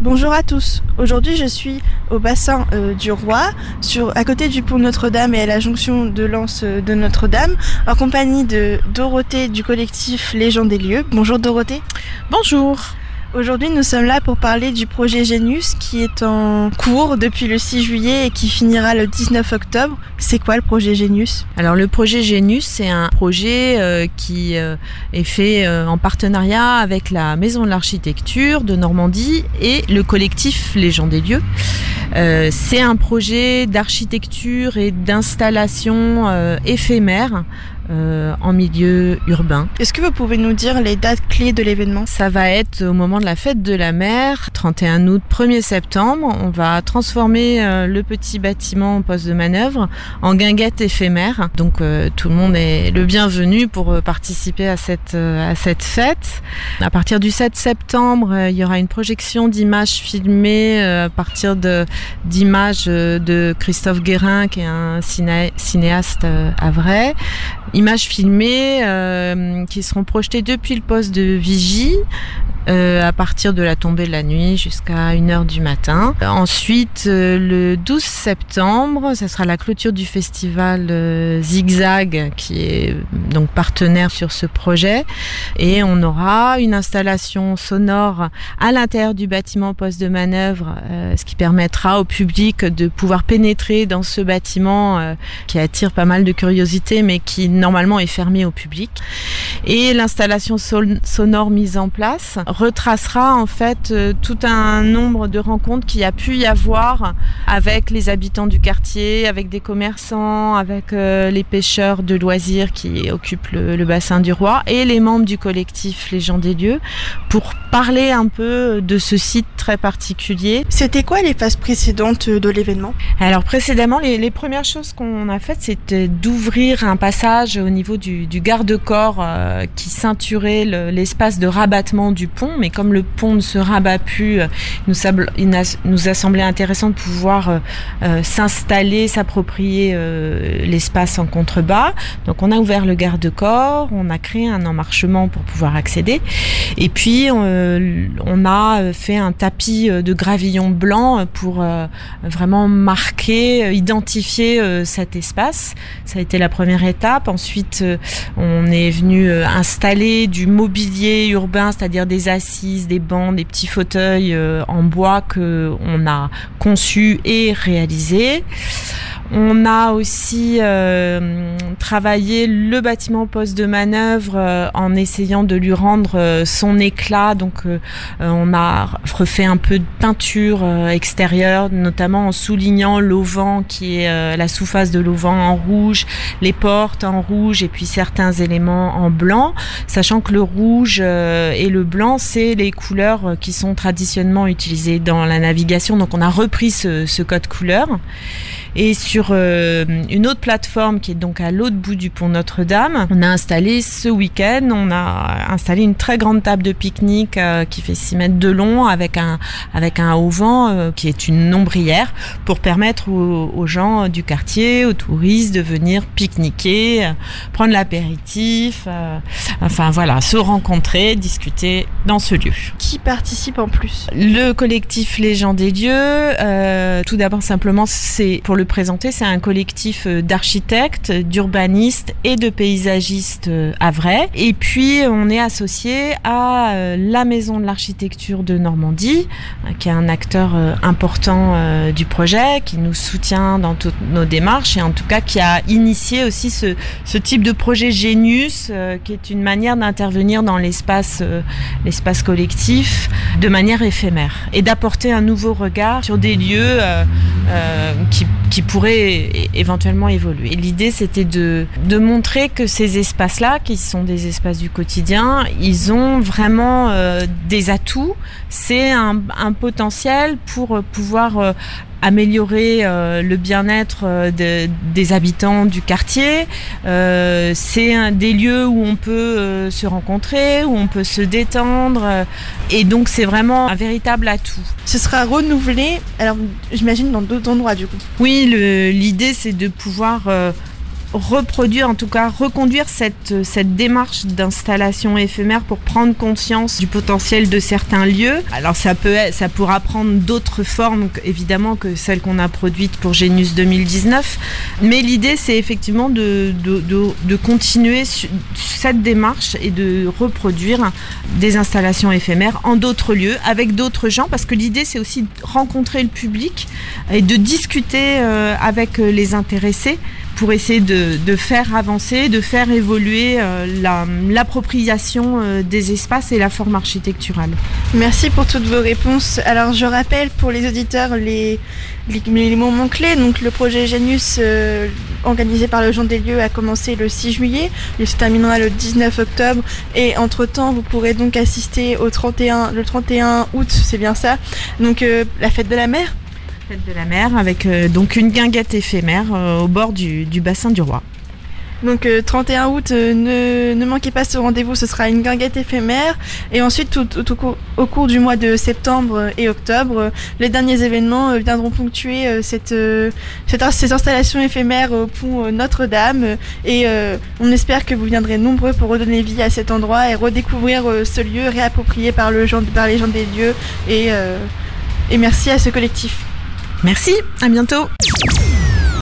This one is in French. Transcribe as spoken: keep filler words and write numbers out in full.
Bonjour à tous. Aujourd'hui, je suis au bassin euh, du Roi, sur, à côté du pont Notre-Dame et à la jonction de l'Anse de Notre-Dame, en compagnie de Dorothée du collectif Les gens des lieux. Bonjour Dorothée. Bonjour. Aujourd'hui, nous sommes là pour parler du projet Genius qui est en cours depuis le six juillet et qui finira le dix-neuf octobre. C'est quoi le projet Genius ? Alors le projet Genius, c'est un projet euh, qui euh, est fait euh, en partenariat avec la Maison de l'Architecture de Normandie et le collectif Les gens des lieux. Euh, c'est un projet d'architecture et d'installation euh, éphémère Euh, en milieu urbain. Est-ce que vous pouvez nous dire les dates clés de l'événement ? Ça va être au moment de la fête de la mer, trente et un août, premier septembre. On va transformer euh, le petit bâtiment en poste de manœuvre en guinguette éphémère. Donc euh, tout le monde est le bienvenu pour euh, participer à cette, euh, à cette fête. À partir du sept septembre, euh, il y aura une projection d'images filmées euh, à partir de, d'images euh, de Christophe Guérin, qui est un ciné, cinéaste euh, havrais. Images filmées euh, qui seront projetées depuis le poste de vigie euh, à partir de la tombée de la nuit jusqu'à une heure du matin. Ensuite, euh, le douze septembre, ça sera la clôture du festival euh, Zigzag qui est donc partenaire sur ce projet, et on aura une installation sonore à l'intérieur du bâtiment poste de manœuvre, euh, ce qui permettra au public de pouvoir pénétrer dans ce bâtiment euh, qui attire pas mal de curiosité mais qui normalement est fermé au public. Et l'installation son- sonore mise en place retracera en fait euh, tout un nombre de rencontres qu'il y a pu y avoir avec les habitants du quartier, avec des commerçants, avec euh, les pêcheurs de loisirs qui occupent le, le bassin du Roi et les membres du collectif Les gens des lieux, pour parler un peu de ce site très particulier. C'était quoi les phases précédentes de l'événement ? Alors précédemment, les, les premières choses qu'on a faites, c'était d'ouvrir un passage au niveau du, du garde-corps euh, qui ceinturait le, l'espace de rabattement du pont. Mais comme le pont ne se rabat plus, euh, nous, sable, il a, nous a semblé intéressant de pouvoir euh, euh, s'installer, s'approprier euh, l'espace en contrebas. Donc on a ouvert le garde-corps, on a créé un emmarchement pour pouvoir accéder. Et puis euh, on a fait un tapis de gravillon blanc pour euh, vraiment marquer, identifier euh, cet espace. Ça a été la première étape. Ensuite, euh, on est venu euh, installer du mobilier urbain, c'est-à-dire des assises, des bancs, des petits fauteuils euh, en bois que on a conçus et réalisés. On a aussi euh, travaillé le bâtiment poste de manœuvre euh, en essayant de lui rendre euh, son éclat. Donc euh, on a refait un peu de peinture euh, extérieure, notamment en soulignant l'auvent qui est euh, la sous-face de l'auvent en rouge, les portes en rouge et puis certains éléments en blanc, sachant que le rouge euh, et le blanc, c'est les couleurs qui sont traditionnellement utilisées dans la navigation. Donc on a repris ce, ce code couleur. Et sur euh, une autre plateforme qui est donc à l'autre bout du pont Notre-Dame, on a installé ce week-end, on a installé une très grande table de pique-nique euh, qui fait six mètres de long avec un, avec un auvent euh, qui est une ombrière pour permettre aux, aux gens du quartier, aux touristes de venir pique-niquer, euh, prendre l'apéritif, euh, enfin voilà, se rencontrer, discuter dans ce lieu. Qui participe en plus ? Le collectif Les gens des lieux, euh, tout d'abord simplement c'est pour le présenter, c'est un collectif d'architectes, d'urbanistes et de paysagistes havrais. Et puis, on est associé à la Maison de l'Architecture de Normandie, qui est un acteur important du projet, qui nous soutient dans toutes nos démarches et en tout cas qui a initié aussi ce, ce type de projet Genius, qui est une manière d'intervenir dans l'espace, l'espace collectif de manière éphémère et d'apporter un nouveau regard sur des lieux euh, euh, qui qui pourraient éventuellement évoluer. Et l'idée, c'était de, de montrer que ces espaces-là, qui sont des espaces du quotidien, ils ont vraiment euh, des atouts. C'est un, un potentiel pour pouvoir euh, améliorer euh, le bien-être euh, de, des habitants du quartier. Euh, c'est un, des lieux où on peut euh, se rencontrer, où on peut se détendre. Euh, et donc, c'est vraiment un véritable atout. Ce sera renouvelé, alors j'imagine dans d'autres endroits du coup. Oui, le, l'idée, c'est de pouvoir... Euh, reproduire, en tout cas reconduire cette, cette démarche d'installation éphémère pour prendre conscience du potentiel de certains lieux. Alors ça peut, ça pourra prendre d'autres formes évidemment que celles qu'on a produites pour Genius deux mille dix-neuf, mais l'idée c'est effectivement de, de, de, de continuer cette démarche et de reproduire des installations éphémères en d'autres lieux avec d'autres gens, parce que l'idée c'est aussi de rencontrer le public et de discuter euh, avec les intéressés pour essayer de, de faire avancer, de faire évoluer euh, la, l'appropriation euh, des espaces et la forme architecturale. Merci pour toutes vos réponses. Alors je rappelle pour les auditeurs les, les, les moments clés. Donc le projet Genius euh, organisé par le Gens des Lieux a commencé le six juillet, il se terminera le dix-neuf octobre et entre-temps vous pourrez donc assister au trente et un, le trente et un août, c'est bien ça, donc euh, la fête de la mer. Fête de la mer avec euh, donc une guinguette éphémère euh, au bord du, du bassin du Roi. Donc euh, trente et un août, euh, ne, ne manquez pas ce rendez-vous, ce sera une guinguette éphémère. Et ensuite, tout, tout, tout, au cours du mois de septembre et octobre, euh, les derniers événements euh, viendront ponctuer euh, cette, euh, cette, ces installations éphémères au pont euh, Notre-Dame. Et euh, on espère que vous viendrez nombreux pour redonner vie à cet endroit et redécouvrir euh, ce lieu réapproprié par, le gens, par les gens des lieux. Et, euh, et merci à ce collectif. Merci, à bientôt.